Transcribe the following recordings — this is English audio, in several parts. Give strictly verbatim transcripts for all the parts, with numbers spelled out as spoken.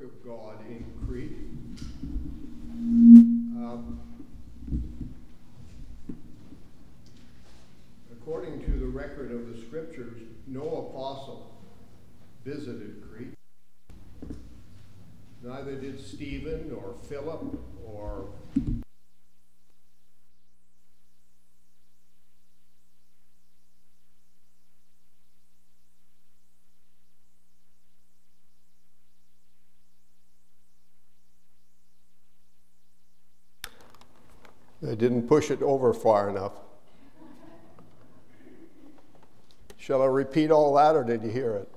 work of God in Crete. Um, according to the record of the scriptures, no apostle visited Crete. Neither did Stephen or Philip or I didn't push it over far enough. Shall I repeat all that, or did you hear it?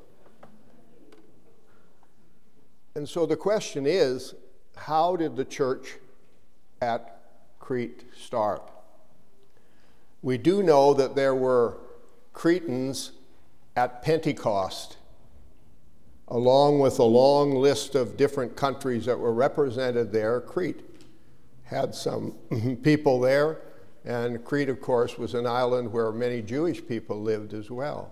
And so the question is, how did the church at Crete start? We do know that there were Cretans at Pentecost, along with a long list of different countries that were represented there. Crete had some people there, and Crete, of course, was an island where many Jewish people lived as well.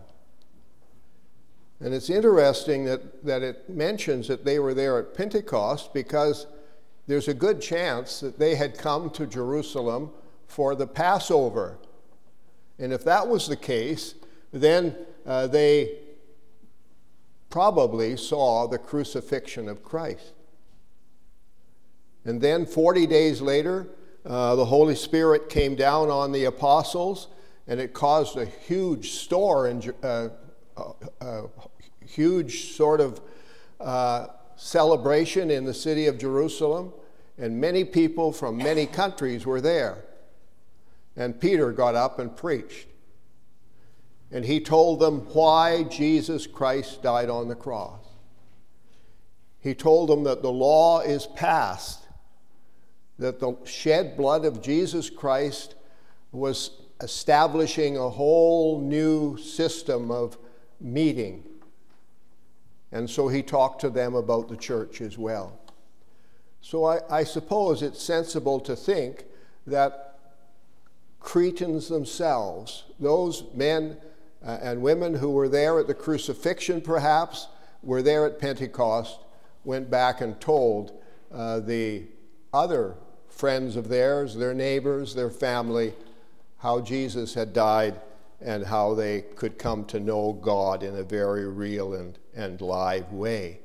And it's interesting that, that it mentions that they were there at Pentecost because there's a good chance that they had come to Jerusalem for the Passover. And if that was the case, then uh, they probably saw the crucifixion of Christ. And then forty days later, uh, the Holy Spirit came down on the apostles, and it caused a huge stir and uh, uh, huge sort of uh, celebration in the city of Jerusalem, and many people from many countries were there. And Peter got up and preached. And he told them why Jesus Christ died on the cross. He told them that the law is passed, that the shed blood of Jesus Christ was establishing a whole new system of meeting. And so he talked to them about the church as well. So I, I suppose it's sensible to think that Cretans themselves, those men uh, and women who were there at the crucifixion perhaps, were there at Pentecost, went back and told uh, the other friends of theirs, their neighbors, their family, how Jesus had died and how they could come to know God in a very real and, and live way.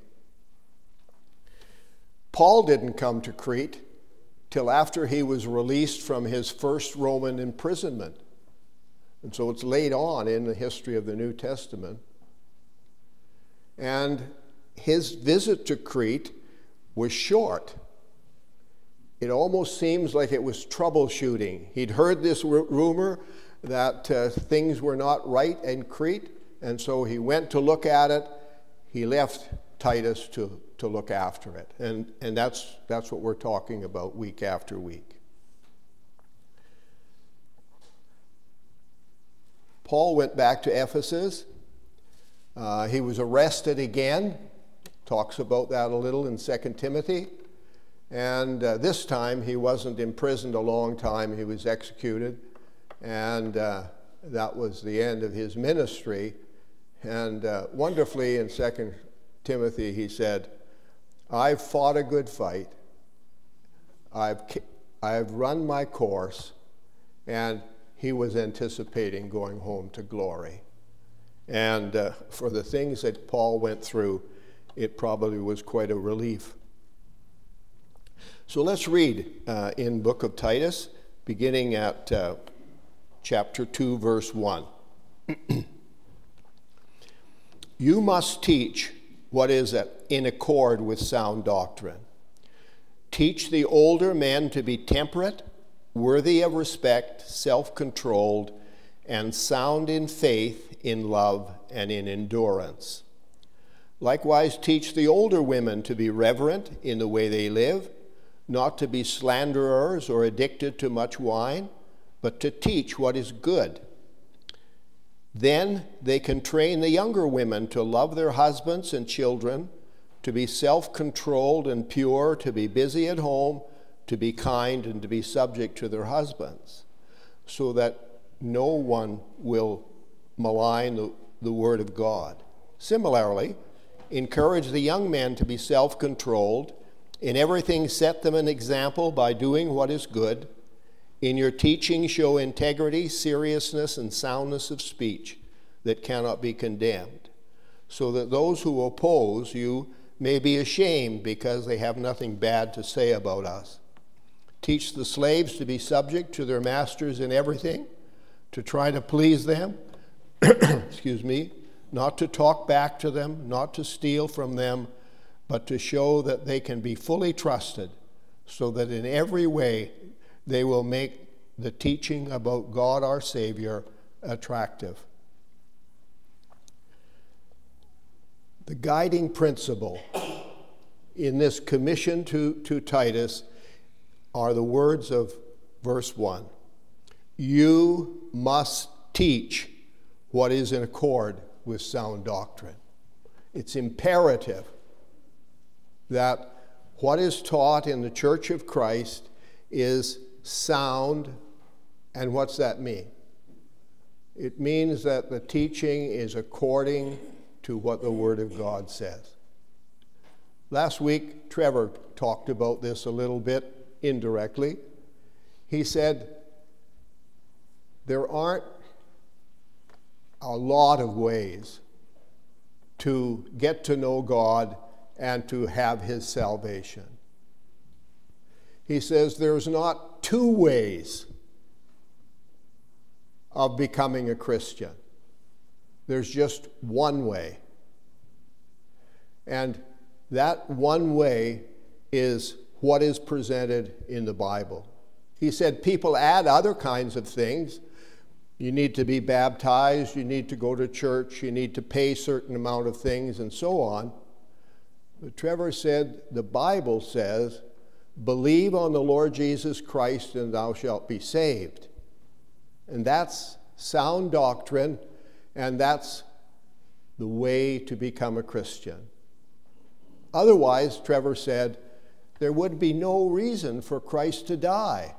Paul didn't come to Crete till after he was released from his first Roman imprisonment. And so it's late on in the history of the New Testament. And his visit to Crete was short. It almost seems like it was troubleshooting. He'd heard this r- rumor that uh, things were not right in Crete, and so he went to look at it. He left Titus to, to look after it. And, and that's, that's what we're talking about week after week. Paul went back to Ephesus. Uh, he was arrested again. Talks about that a little in Second Timothy. And uh, this time he wasn't imprisoned a long time. He was executed. And uh, that was the end of his ministry. And uh, wonderfully in Second Timothy he said, I've fought a good fight. I've, I've run my course. And he was anticipating going home to glory. And uh, for the things that Paul went through, it probably was quite a relief. So let's read uh, in book of Titus, beginning at uh, chapter two, verse one. You must teach what is in accord with sound doctrine. Teach the older men to be temperate, worthy of respect, self-controlled, and sound in faith, in love, and in endurance. Likewise, teach the older women to be reverent in the way they live, not to be slanderers or addicted to much wine, but to teach what is good. Then they can train the younger women to love their husbands and children, to be self-controlled and pure, to be busy at home, to be kind, and to be subject to their husbands, so that no one will malign the, the word of God. Similarly, encourage the young men to be self-controlled. In everything, set them an example by doing what is good. In your teaching, show integrity, seriousness, and soundness of speech that cannot be condemned, so that those who oppose you may be ashamed because they have nothing bad to say about us. Teach the slaves to be subject to their masters in everything, to try to please them, excuse me, not to talk back to them, not to steal from them, but to show that they can be fully trusted, so that in every way they will make the teaching about God our Savior attractive. The guiding principle in this commission to, to Titus are the words of verse one. You must teach what is in accord with sound doctrine. It's imperative that what is taught in the Church of Christ is sound. And what's that mean? It means that the teaching is according to what the Word of God says. Last week, Trevor talked about this a little bit indirectly. He said there aren't a lot of ways to get to know God and to have His salvation. He says there's not two ways of becoming a Christian. There's just one way. And that one way is what is presented in the Bible. He said people add other kinds of things. You need to be baptized, you need to go to church, you need to pay a certain amount of things, and so on. But Trevor said the Bible says, believe on the Lord Jesus Christ and thou shalt be saved. And that's sound doctrine, and that's the way to become a Christian. Otherwise, Trevor said, there would be no reason for Christ to die.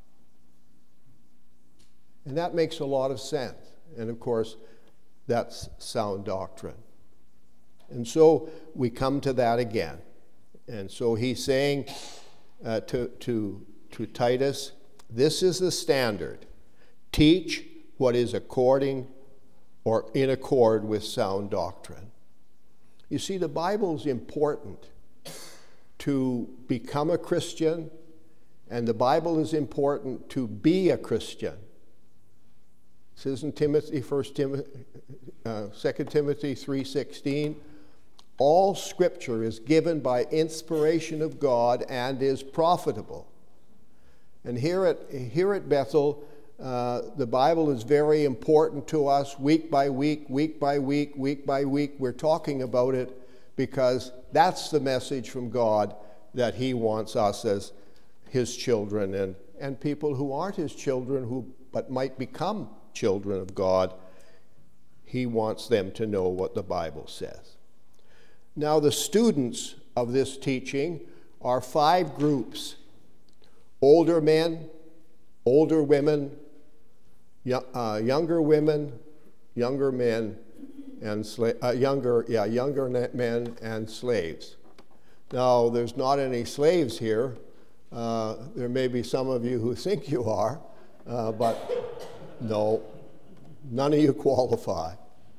And that makes a lot of sense. And of course, that's sound doctrine. And so we come to that again. And so he's saying uh, to, to, to Titus, this is the standard. Teach what is according or in accord with sound doctrine. You see, the Bible's important to become a Christian, and the Bible is important to be a Christian. It says in Timothy, First Timothy, uh, Second Timothy three sixteen, all Scripture is given by inspiration of God and is profitable. And here at here at Bethel, uh, the Bible is very important to us. Week by week, week by week, week by week, we're talking about it because that's the message from God that He wants us as His children and and people who aren't His children who but might become children of God. He wants them to know what the Bible says. Now, the students of this teaching are five groups: older men, older women, yo- uh, younger women, younger men, and sla- uh, younger, yeah, younger men and slaves. Now, there's not any slaves here. Uh, there may be some of you who think you are, uh, but no, none of you qualify.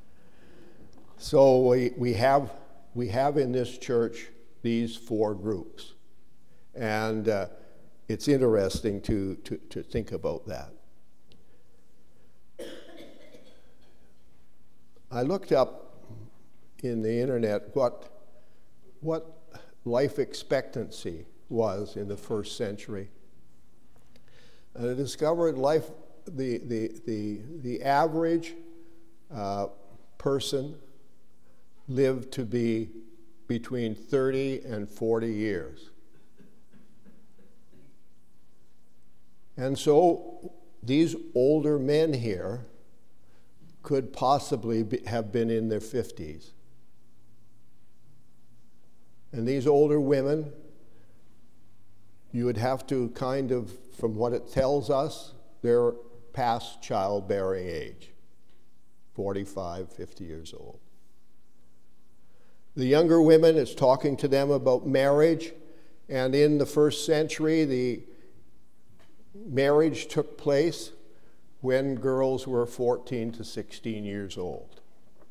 So we we have. We have in this church these four groups. And uh, it's interesting to, to, to think about that. I looked up in the internet what, what life expectancy was in the first century. And I discovered life, the, the, the, the average uh, person lived to be between thirty and forty years. And so these older men here could possibly be, have been in their fifties. And these older women, you would have to kind of, from what it tells us, they're past childbearing age, forty-five, fifty years old. The younger women is talking to them about marriage, and in the first century, the marriage took place when girls were fourteen to sixteen years old.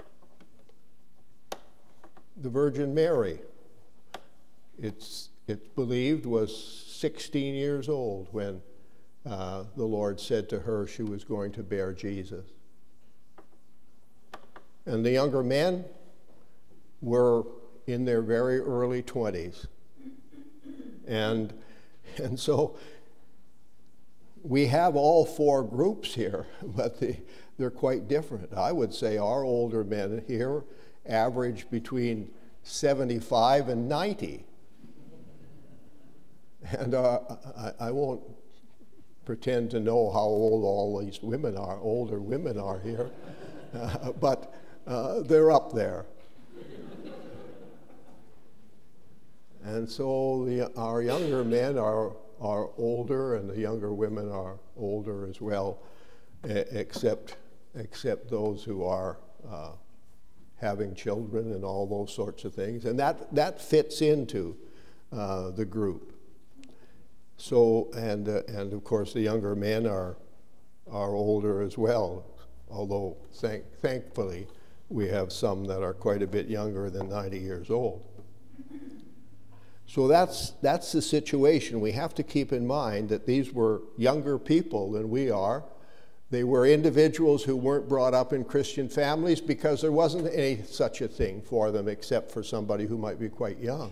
The Virgin Mary, it's, it's believed, was sixteen years old when uh, the Lord said to her she was going to bear Jesus. And the younger men were in their very early twenties. And, and so we have all four groups here, but they, they're quite different. I would say our older men here average between seventy-five and ninety. And uh, I, I won't pretend to know how old all these women are, older women are here, uh, but uh, they're up there. And so the, our younger men are, are older, and the younger women are older as well, except, except those who are uh, having children and all those sorts of things. And that, that fits into uh, the group. So, and, uh, and of course the younger men are, are older as well, although thank, thankfully we have some that are quite a bit younger than ninety years old. So that's, that's the situation. We have to keep in mind that these were younger people than we are. They were individuals who weren't brought up in Christian families because there wasn't any such a thing for them except for somebody who might be quite young.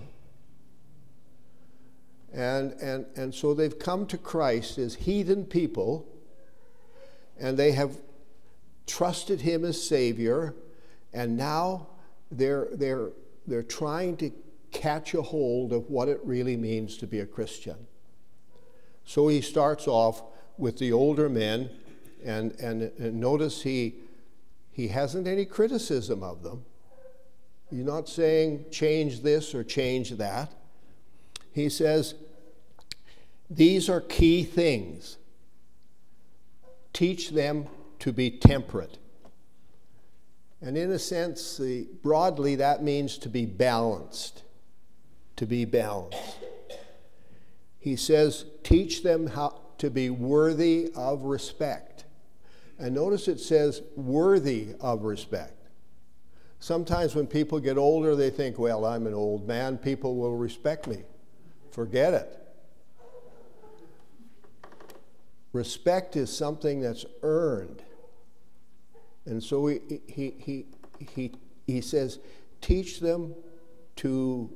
And, and, and so they've come to Christ as heathen people, and they have trusted him as Savior, and now they're, they're, they're trying to catch a hold of what it really means to be a Christian. So he starts off with the older men, and, and, and notice he, he hasn't any criticism of them. He's not saying change this or change that. He says, these are key things. Teach them to be temperate. And in a sense, the, broadly, that means to be balanced. To be balanced. He says, teach them how to be worthy of respect. And notice it says, worthy of respect. Sometimes when people get older, they think, well, I'm an old man, people will respect me. Forget it. Respect is something that's earned. And so he, he, he, he, he says, teach them to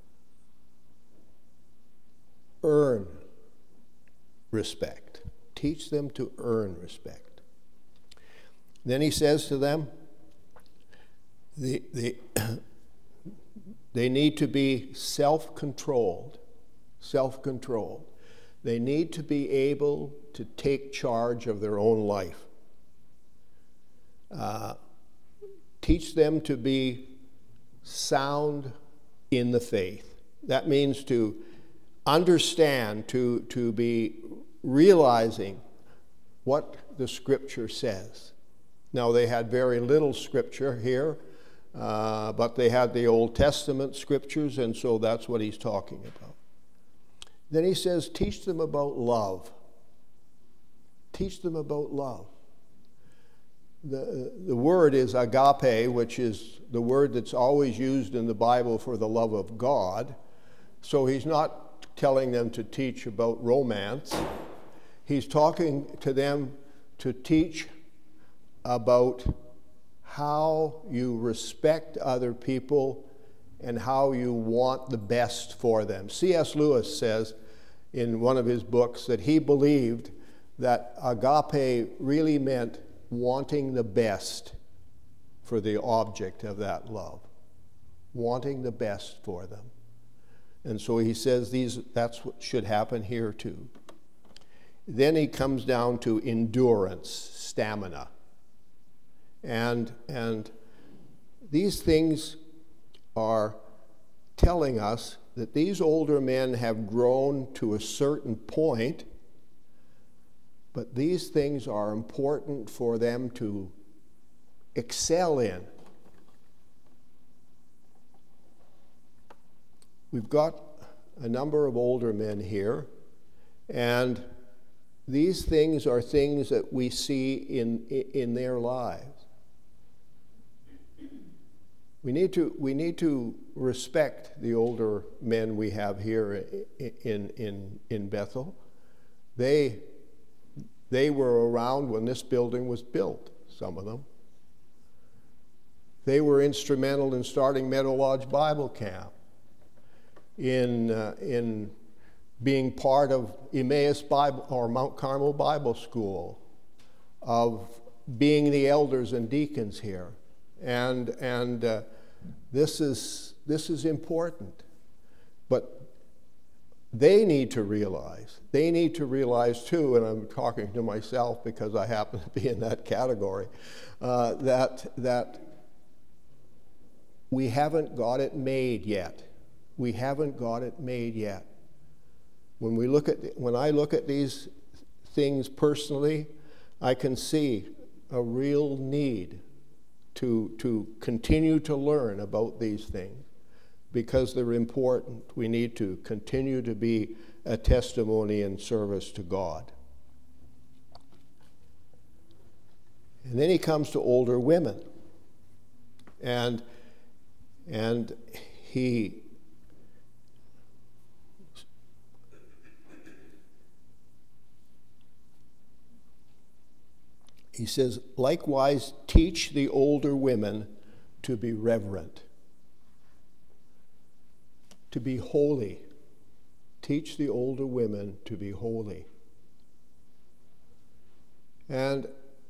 earn respect. Teach them to earn respect. Then he says to them, the, the, they need to be self-controlled. Self-controlled. They need to be able to take charge of their own life. Uh, teach them to be sound in the faith. That means to understand, to, to be realizing what the Scripture says. Now, they had very little Scripture here, uh, but they had the Old Testament Scriptures, and so that's what he's talking about. Then he says, teach them about love. Teach them about love. The, the word is agape, which is the word that's always used in the Bible for the love of God. So he's not telling them to teach about romance. He's talking to them to teach about how you respect other people and how you want the best for them. C S Lewis says in one of his books that he believed that agape really meant wanting the best for the object of that love. Wanting the best for them. And so he says these, that's what should happen here too. Then he comes down to endurance, stamina. And, and these things are telling us that these older men have grown to a certain point, but these things are important for them to excel in. we've got a number of older men here, and these things are things that we see in, in their lives. We need to, we need to respect the older men we have here in, in, in Bethel. They, they were around when this building was built, some of them. They were instrumental in starting Meadow Lodge Bible Camp, in, uh, in being part of Emmaus Bible or Mount Carmel Bible School, of being the elders and deacons here. And, and uh, this is, this is important. But they need to realize, they need to realize too, and I'm talking to myself because I happen to be in that category, uh, that, that we haven't got it made yet. We haven't got it made yet. When we look at, when I look at these things personally, I can see a real need to, to continue to learn about these things because they're important. We need to continue to be a testimony and service to God. And then he comes to older women. And, and he He says, likewise, teach the older women to be reverent, to be holy. Teach the older women to be holy. And,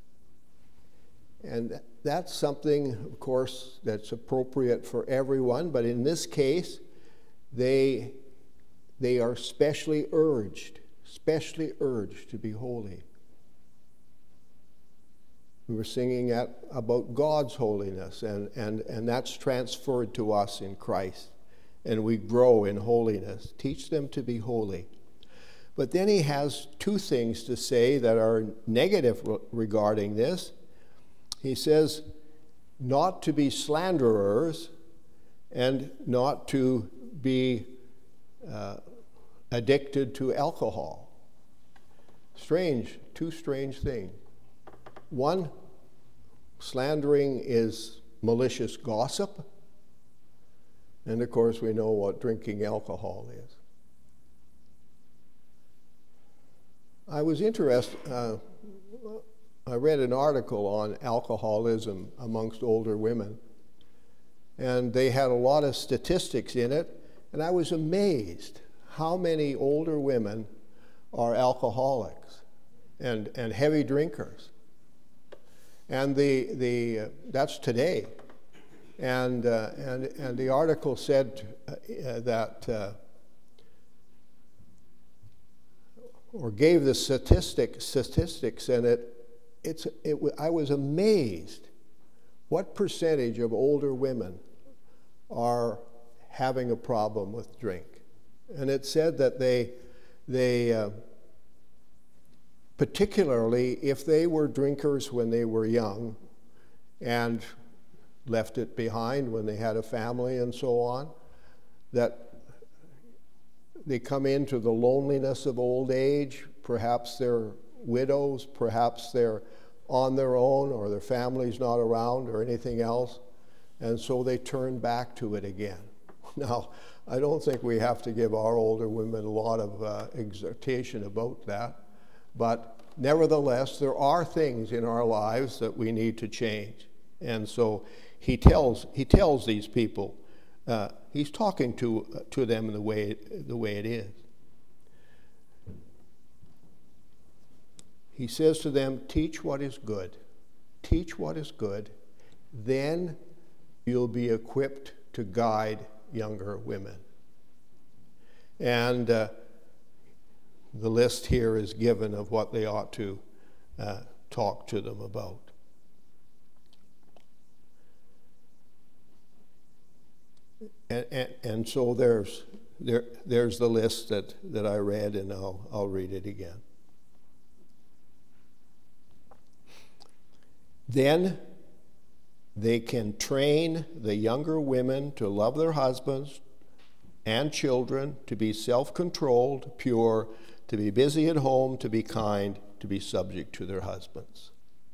and that's something, of course, that's appropriate for everyone, but in this case, they, they are specially urged, specially urged to be holy. We were singing at, about God's holiness, and, and, and that's transferred to us in Christ. And we grow in holiness. Teach them to be holy. But then he has two things to say that are negative re- regarding this. He says, not to be slanderers and not to be uh, addicted to alcohol. Strange, two strange things. One, slandering is malicious gossip. And of course, we know what drinking alcohol is. I was interested, uh, I read an article on alcoholism amongst older women. And they had a lot of statistics in it. And I was amazed how many older women are alcoholics and, and heavy drinkers. And the, the, uh, that's today. And, uh, and, and the article said uh, that, uh, or gave the statistic, statistics, and it, it's, it, I was amazed what percentage of older women are having a problem with drink. And it said that they, they uh, particularly if they were drinkers when they were young and left it behind when they had a family and so on, that they come into the loneliness of old age. Perhaps they're widows, perhaps they're on their own or their family's not around or anything else, and so they turn back to it again. Now, I don't think we have to give our older women a lot of uh, exhortation about that. But nevertheless, there are things in our lives that we need to change. And so he tells he tells these people, uh, he's talking to uh, to them the way the way it is. He says to them, teach what is good. Teach what is good. Then you'll be equipped to guide younger women. And uh, the list here is given of what they ought to uh, talk to them about. And, and, and so there's there there's the list that, that I read, and I'll I'll read it again. Then they can train the younger women to love their husbands and children, to be self-controlled, pure, to be busy at home, to be kind, to be subject to their husbands.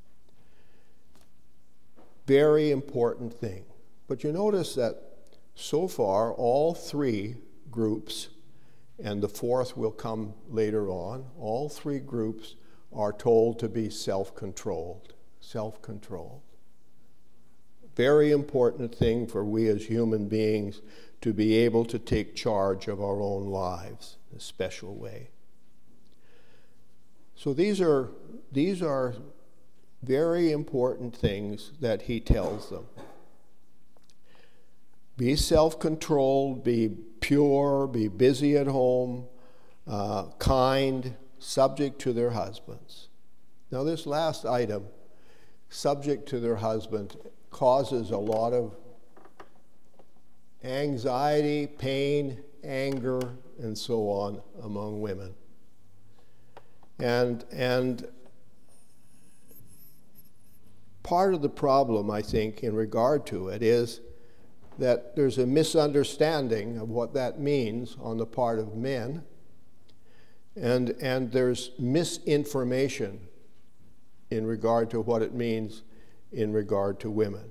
Very important thing. But you notice that so far, all three groups, and the fourth will come later on, all three groups are told to be self-controlled. Self-controlled. Very important thing for we as human beings to be able to take charge of our own lives in a special way. So these are, these are very important things that he tells them. Be self-controlled, be pure, be busy at home, uh, kind, subject to their husbands. Now this last item, subject to their husband, causes a lot of anxiety, pain, anger, and so on among women. And, and part of the problem, I think, in regard to it is that there's a misunderstanding of what that means on the part of men, and, and there's misinformation in regard to what it means in regard to women.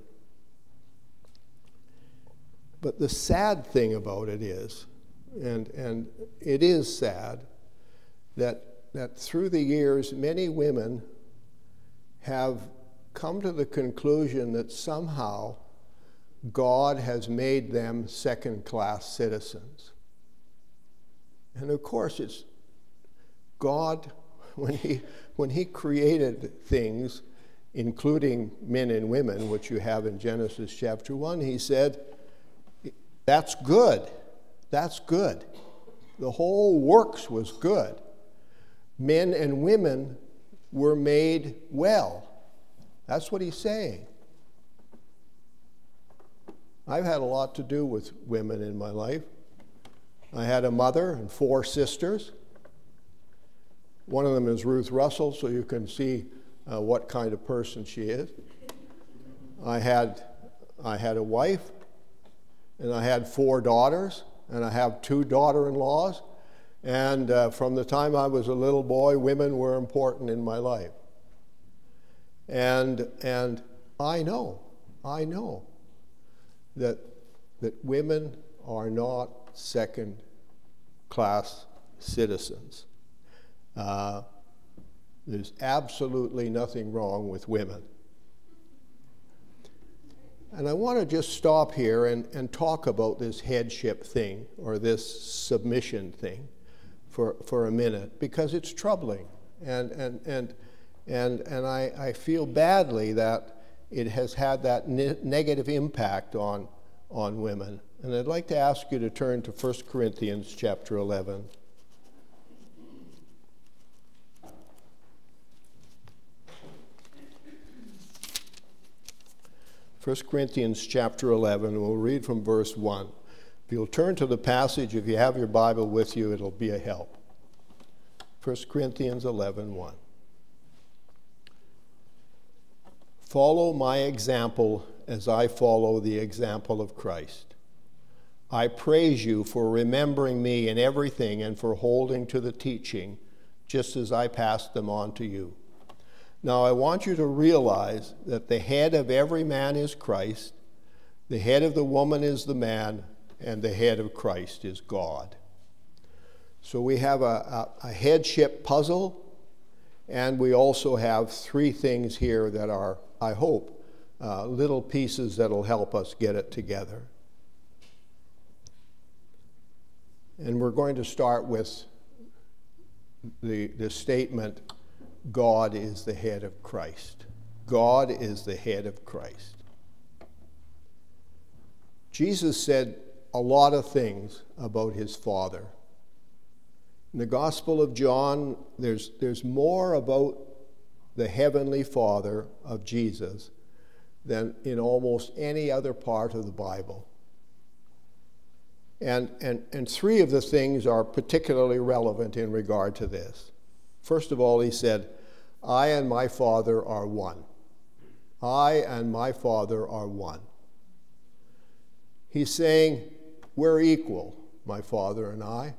But the sad thing about it is, and, and it is sad, that, that through the years many women have come to the conclusion that somehow God has made them second-class citizens. And of course, it's God, when he, when he created things, including men and women, which you have in Genesis chapter one, he said, that's good. That's good. The whole works was good. Men and women were made well. That's what he's saying. I've had a lot to do with women in my life. I had a mother and four sisters. One of them is Ruth Russell, so you can see uh, what kind of person she is. I had, I had a wife, and I had four daughters, and I have two daughter-in-laws. And uh, from the time I was a little boy, women were important in my life. And, and I know, I know that, that women are not second-class citizens. Uh, there's absolutely nothing wrong with women. And I want to just stop here and, and talk about this headship thing, or this submission thing, for, for a minute, because it's troubling. And, and, and, and, and I, I feel badly that it has had that ne- negative impact on, on women. And I'd like to ask you to turn to First Corinthians chapter eleven. First Corinthians chapter eleven, we'll read from verse one. If you'll turn to the passage, if you have your Bible with you, it'll be a help. First Corinthians eleven, one. Follow my example as I follow the example of Christ. I praise you for remembering me in everything and for holding to the teaching, just as I passed them on to you. Now, I want you to realize that the head of every man is Christ, the head of the woman is the man, and the head of Christ is God. So we have a, a, a headship puzzle, and we also have three things here that are, I hope, uh, little pieces that will help us get it together. And we're going to start with the, the statement, God is the head of Christ. God is the head of Christ. Jesus said a lot of things about his Father. In the Gospel of John, there's, there's more about the Heavenly Father of Jesus than in almost any other part of the Bible. And, and, and three of the things are particularly relevant in regard to this. First of all, he said, I and my Father are one. I and my Father are one. He's saying we're equal. my Father and I.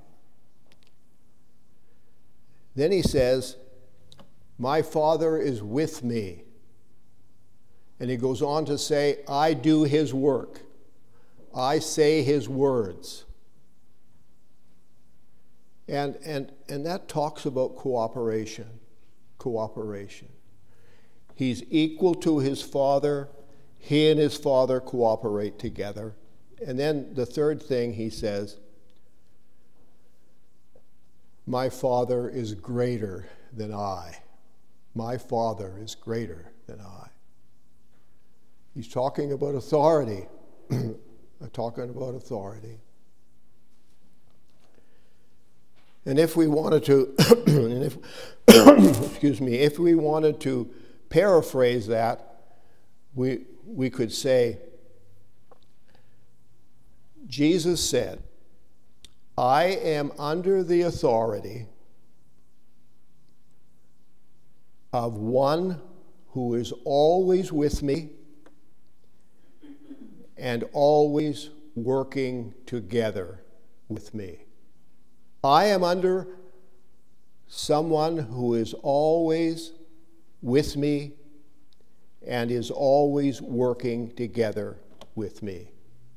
Then he says, my Father is with me. And he goes on to say, I do his work. I say his words. And, and, and that talks about cooperation. Cooperation. He's equal to his Father. He and his Father cooperate together. And then the third thing he says, my Father is greater than I. My Father is greater than I. He's talking about authority. Talking about authority. And if we wanted to, and if, excuse me, if we wanted to paraphrase that, we we could say, Jesus said, I am under the authority of one who is always with me and always working together with me. I am under someone who is always with me and is always working together with me.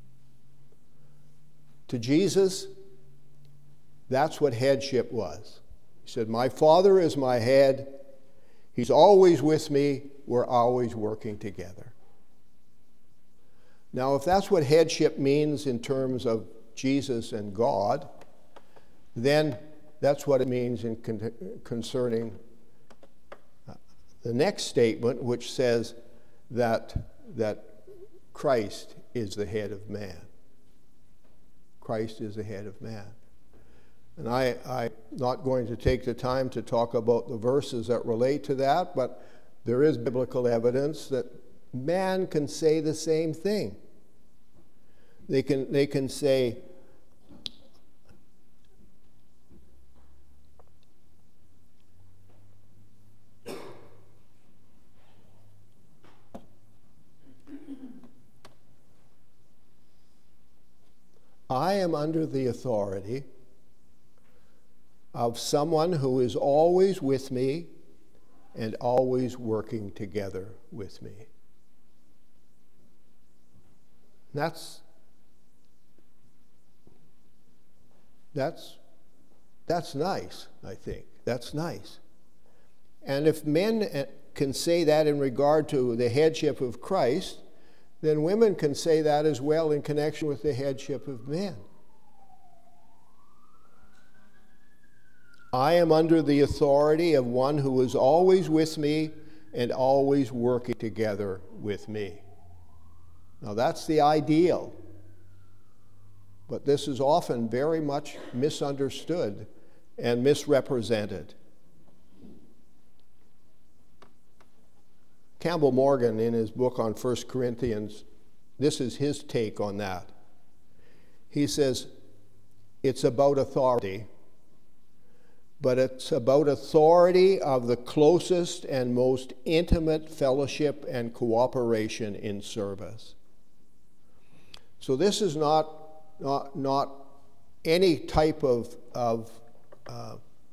To Jesus, that's what headship was. He said, my Father is my head. He's always with me. We're always working together. Now, if that's what headship means in terms of Jesus and God, then that's what it means in con- concerning uh, the next statement, which says that, that Christ is the head of man. Christ is the head of man. And I, I'm not going to take the time to talk about the verses that relate to that, but there is biblical evidence that man can say the same thing. They can, they can say, I am under the authority of someone who is always with me and always working together with me. That's that's that's nice, I think. That's nice. And if men can say that in regard to the headship of Christ, then women can say that as well in connection with the headship of men. I am under the authority of one who is always with me and always working together with me. Now that's the ideal, but this is often very much misunderstood and misrepresented. Campbell Morgan, in his book on First Corinthians, this is his take on that. He says, it's about authority, but it's about authority of the closest and most intimate fellowship and cooperation in service. So this is not, not, not any type of, of uh,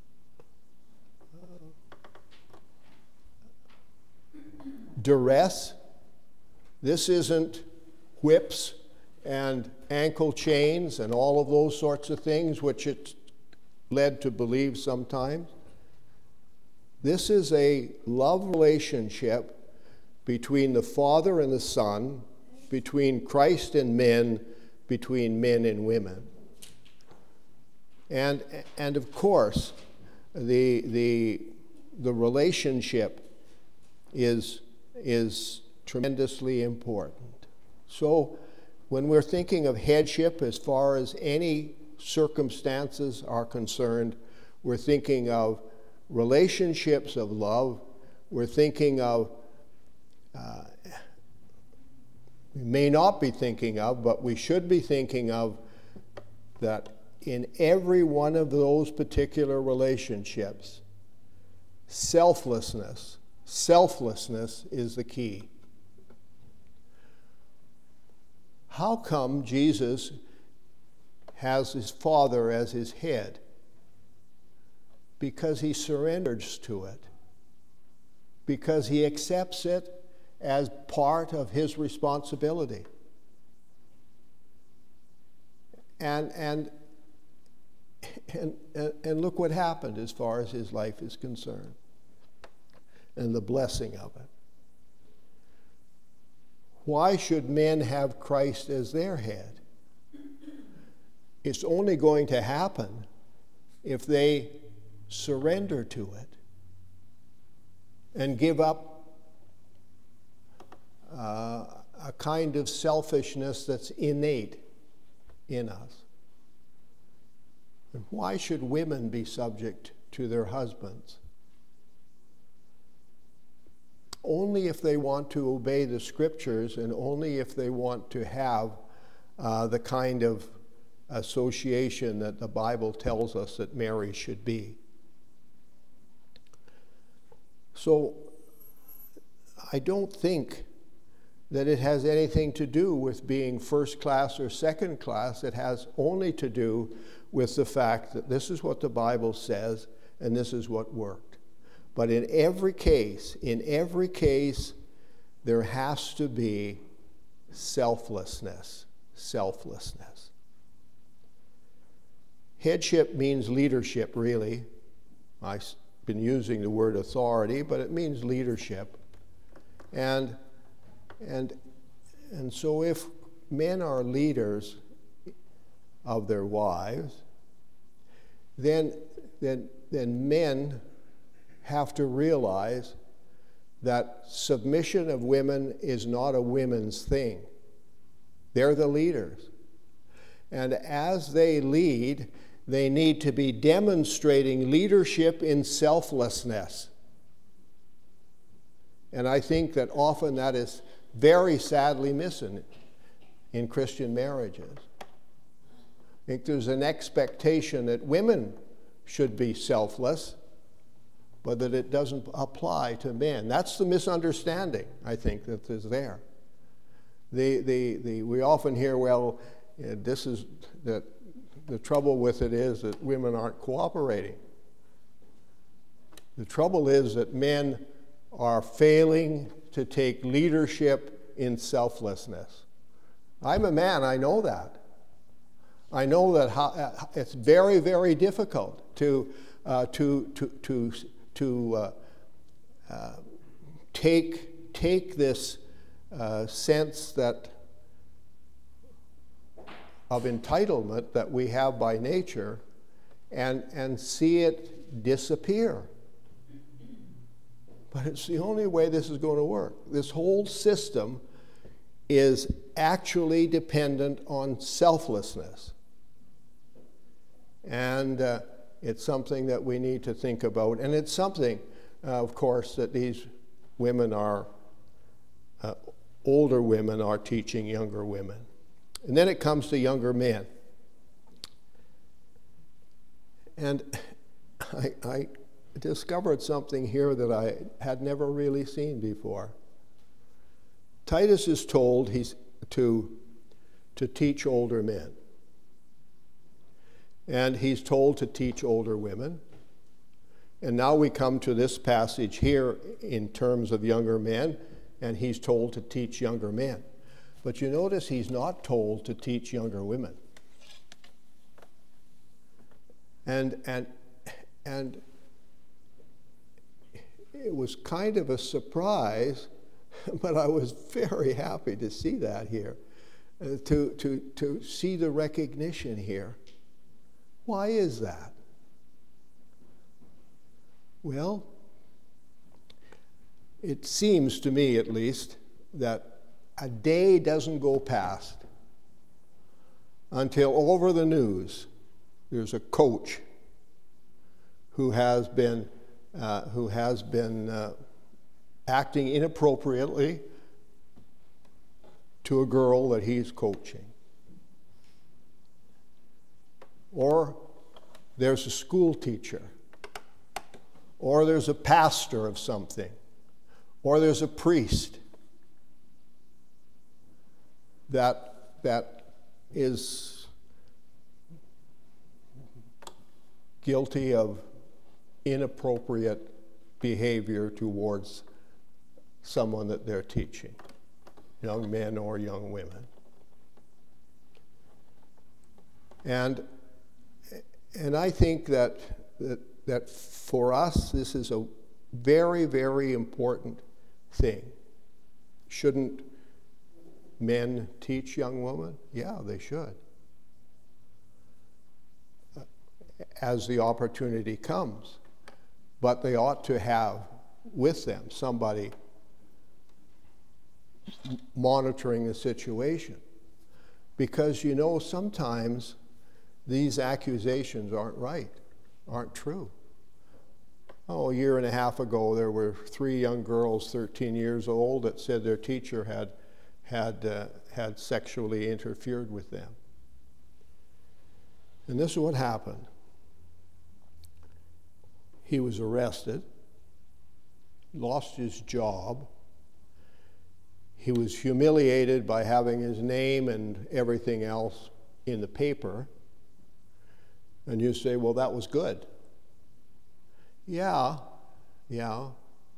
duress. This isn't whips and ankle chains and all of those sorts of things which it's led to believe sometimes. This is a love relationship between the Father and the Son, between Christ and men, between men and women. And, and of course, the, the, the relationship is is tremendously important. So when we're thinking of headship as far as any circumstances are concerned, we're thinking of relationships of love. We're thinking of, uh, we may not be thinking of, but we should be thinking of that in every one of those particular relationships, selflessness Selflessness is the key. How come Jesus has his father as his head? Because he surrenders to it. Because he accepts it as part of his responsibility. And, and, and, and look what happened as far as his life is concerned. And the blessing of it. Why should men have Christ as their head? It's only going to happen if they surrender to it and give up uh, a kind of selfishness that's innate in us. And why should women be subject to their husbands? Only if they want to obey the scriptures, and only if they want to have uh, the kind of association that the Bible tells us that marriage should be. So I don't think that it has anything to do with being first class or second class. It has only to do with the fact that this is what the Bible says and this is what worked. But in every case, in every case, there has to be selflessness, selflessness. Headship means leadership, really. I've been using the word authority, but it means leadership. And, and, and so if men are leaders of their wives, then, then, then men have to realize that submission of women is not a women's thing. They're the leaders. And as they lead, they need to be demonstrating leadership in selflessness. And I think that often that is very sadly missing in Christian marriages. I think there's an expectation that women should be selfless, but that it doesn't apply to men. That's the misunderstanding, I think, that is there. The, the, the, we often hear, well, uh, this is that the trouble with it is that women aren't cooperating. The trouble is that men are failing to take leadership in selflessness. I'm a man, I know that. I know that how, uh, it's very, very difficult to, uh, to, to, to, to uh, uh, take, take this uh, sense that of entitlement that we have by nature and, and see it disappear. But it's the only way this is going to work. This whole system is actually dependent on selflessness. And uh, it's something that we need to think about. And it's something, uh, of course, that these women are, uh, older women are teaching younger women. And then it comes to younger men. And I, I discovered something here that I had never really seen before. Titus is told he's to, to teach older men. And he's told to teach older women. And now we come to this passage here in terms of younger men, and he's told to teach younger men. But you notice he's not told to teach younger women. And, and, and it was kind of a surprise, but I was very happy to see that here, uh, to, to, to see the recognition here. Why is that? Well, it seems to me at least that a day doesn't go past until over the news there's a coach who has been uh, who has been uh, acting inappropriately to a girl that he's coaching. Or there's a school teacher, or there's a pastor of something, or there's a priest that, that is guilty of inappropriate behavior towards someone that they're teaching, young men or young women. And, and I think that, that, that for us, this is a very, very important thing. Shouldn't men teach young women? Yeah, they should. As the opportunity comes. But they ought to have with them somebody monitoring the situation. Because, you know, sometimes these accusations aren't right, aren't true. Oh, a year and a half ago, there were three young girls, thirteen years old, that said their teacher had, had, uh, had sexually interfered with them. And this is what happened. He was arrested, lost his job. He was humiliated by having his name and everything else in the paper. And you say, well, that was good. Yeah, yeah.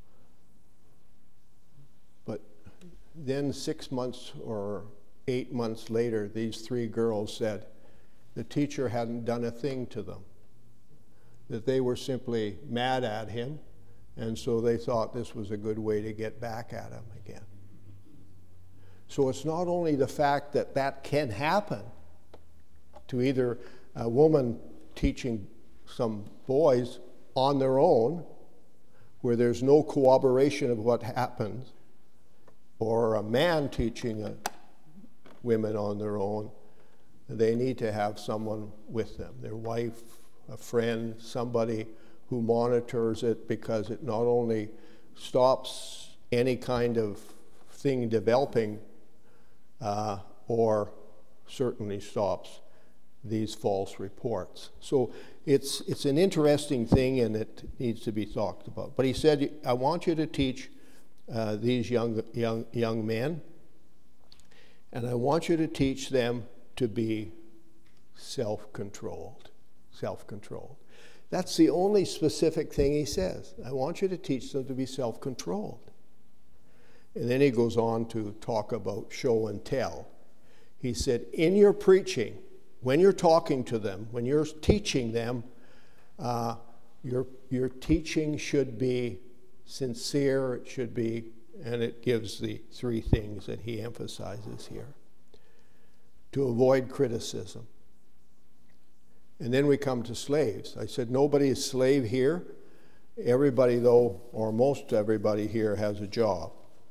But then six months or eight months later, these three girls said the teacher hadn't done a thing to them, that they were simply mad at him, and so they thought this was a good way to get back at him again. So it's not only the fact that that can happen to either a woman teaching some boys on their own, where there's no corroboration of what happens, or a man teaching a, women on their own. They need to have someone with them, their wife, a friend, somebody who monitors it, because it not only stops any kind of thing developing, uh, or certainly stops these false reports. So it's it's an interesting thing, and it needs to be talked about. But he said, I want you to teach uh, these young young young men, and I want you to teach them to be self-controlled. Self-controlled. That's the only specific thing he says. I want you to teach them to be self-controlled. And then he goes on to talk about show and tell. He said, in your preaching, when you're talking to them, when you're teaching them, uh, your, your teaching should be sincere, it should be, and it gives the three things that he emphasizes here. To avoid criticism. And then we come to slaves. I said, nobody is slave here. Everybody, though, or most everybody here has a job.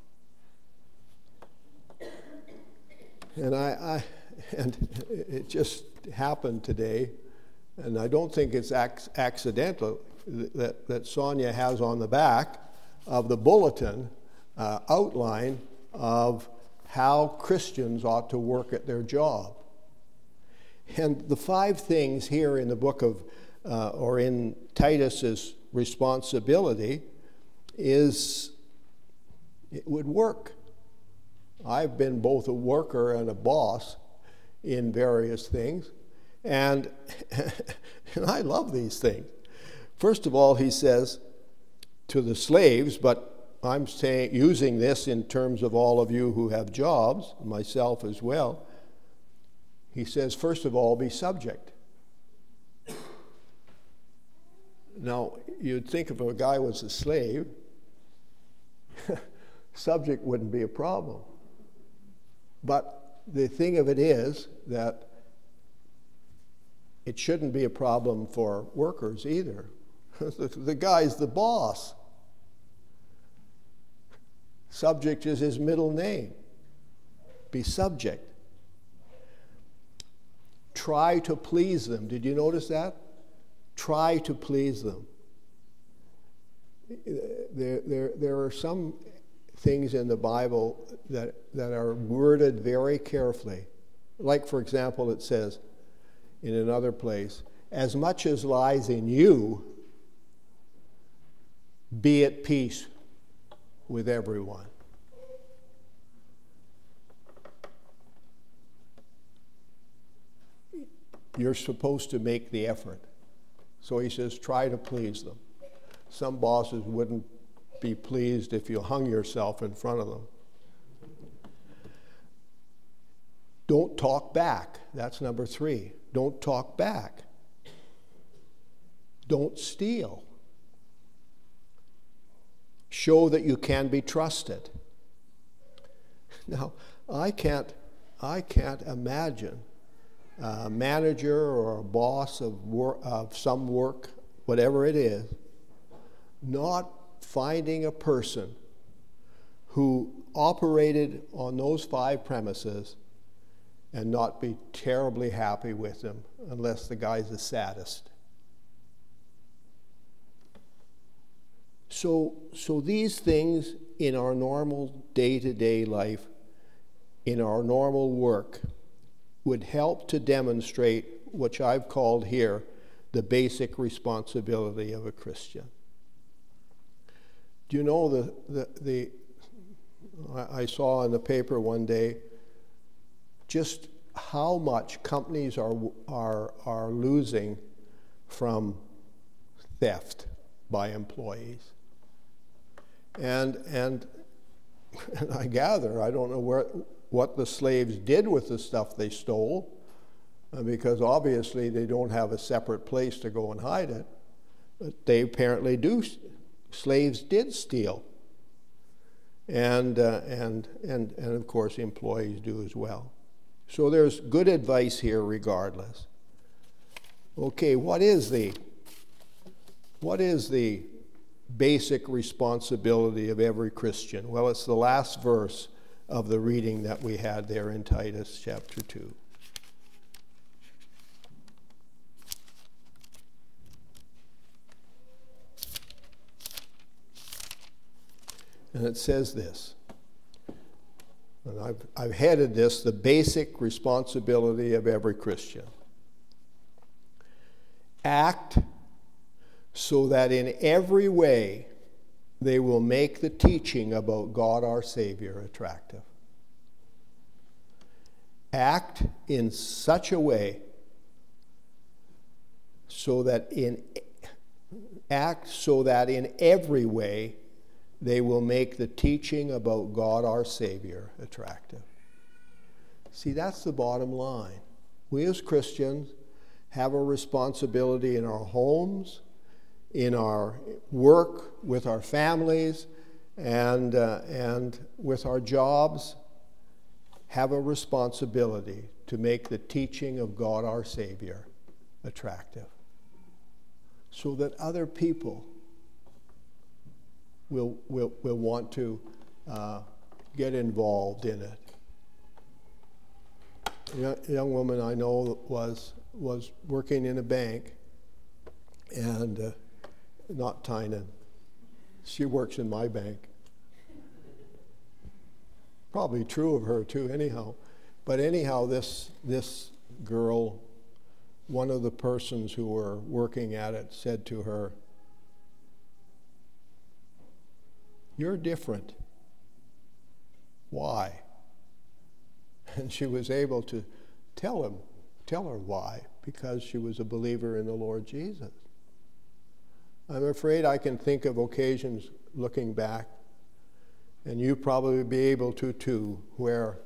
And I, I and it just happened today, and I don't think it's ac- accidental that, that Sonia has on the back of the bulletin uh, outline of how Christians ought to work at their job. And the five things here in the book of, uh, or in Titus's responsibility is, it would work. I've been both a worker and a boss in various things, and, and I love these things. First of all, he says to the slaves, but I'm saying, using this in terms of all of you who have jobs, myself as well. He says, first of all, be subject. Now, you'd think if a guy was a slave, subject wouldn't be a problem. But the thing of it is that it shouldn't be a problem for workers either. the, the guy's the boss. Subject is his middle name. Be subject. Try to please them. Did you notice that? Try to please them. There, there, there are some things in the Bible that, that are worded very carefully. Like, for example, it says in another place, as much as lies in you, be at peace with everyone. You're supposed to make the effort So he says, try to please them. Some bosses wouldn't be pleased if you hung yourself in front of them. Don't talk back. That's number three. Don't talk back. Don't steal. Show that you can be trusted. Now, I can't, I can't imagine a manager or a boss of, wor- of some work, whatever it is, not finding a person who operated on those five premises and not be terribly happy with them unless the guy's the saddest. So, so these things in our normal day-to-day life, in our normal work, would help to demonstrate what I've called here the basic responsibility of a Christian. Do you know the, the, the I saw in the paper one day just how much companies are, are, are losing from theft by employees. And, and, and I gather, I don't know where, what the slaves did with the stuff they stole, uh, because obviously they don't have a separate place to go and hide it. But they apparently do. Slaves did steal. And, uh, and, and, and of course, employees do as well. So there's good advice here regardless. Okay, what is the, what is the basic responsibility of every Christian? Well, it's the last verse of the reading that we had there in Titus chapter two. And it says this, and I've, I've headed this, the basic responsibility of every Christian. Act so that in every way they will make the teaching about God our Savior attractive. Act in such a way so that in act so that in every way they will make the teaching about God our Savior attractive. See, that's the bottom line. We as Christians have a responsibility in our homes, in our work, with our families, and, uh, and with our jobs, have a responsibility to make the teaching of God our Savior attractive, so that other people will, will, will want to uh, get involved in it. A young woman I know was, was working in a bank, and uh, not Tynan. She works in my bank. Probably true of her too, anyhow. But anyhow, this this girl, one of the persons who were working at it said to her, "You're different. Why?" And she was able to tell him, tell her why, because she was a believer in the Lord Jesus. I'm afraid I can think of occasions looking back, and you probably be able to too, where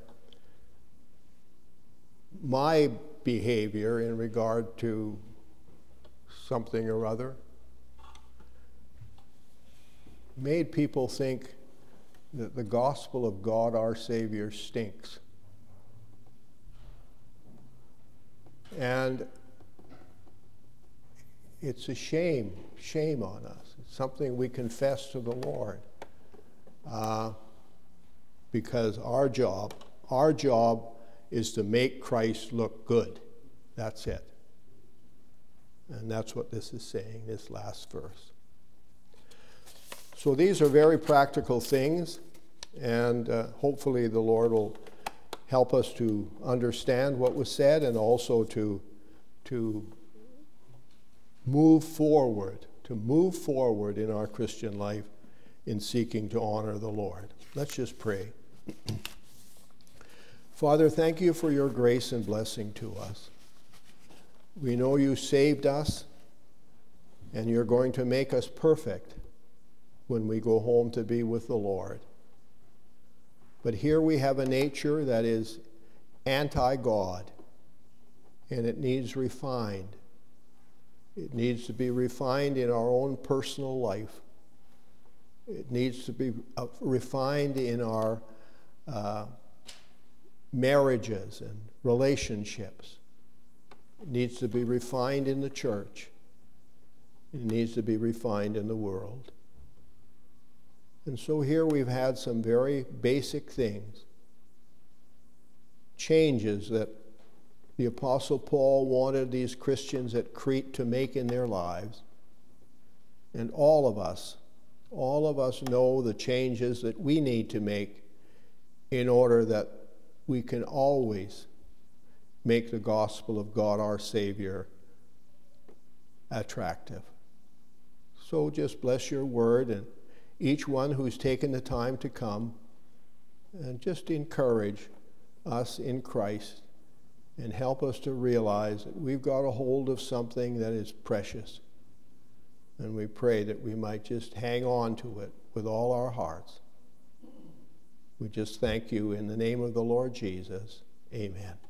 my behavior in regard to something or other made people think that the gospel of God our Savior stinks. And it's a shame, shame on us. It's something we confess to the Lord. Uh, because our job, our job is to make Christ look good. That's it. And that's what this is saying, this last verse. So these are very practical things, and uh, hopefully the Lord will help us to understand what was said, and also to, to move forward, to move forward in our Christian life in seeking to honor the Lord. Let's just pray. Father, thank you for your grace and blessing to us. We know you saved us and you're going to make us perfect when we go home to be with the Lord. But here we have a nature that is anti-God, and it needs refined. It needs to be refined in our own personal life. It needs to be uh, refined in our uh, marriages and relationships. It needs to be refined in the church. It needs to be refined in the world. And so here we've had some very basic things, changes that the Apostle Paul wanted these Christians at Crete to make in their lives. And all of us, all of us know the changes that we need to make in order that we can always make the gospel of God our Savior attractive. So just bless your word, and each one who's taken the time to come, and just encourage us in Christ and help us to realize that we've got a hold of something that is precious. And we pray that we might just hang on to it with all our hearts. We just thank you in the name of the Lord Jesus. Amen.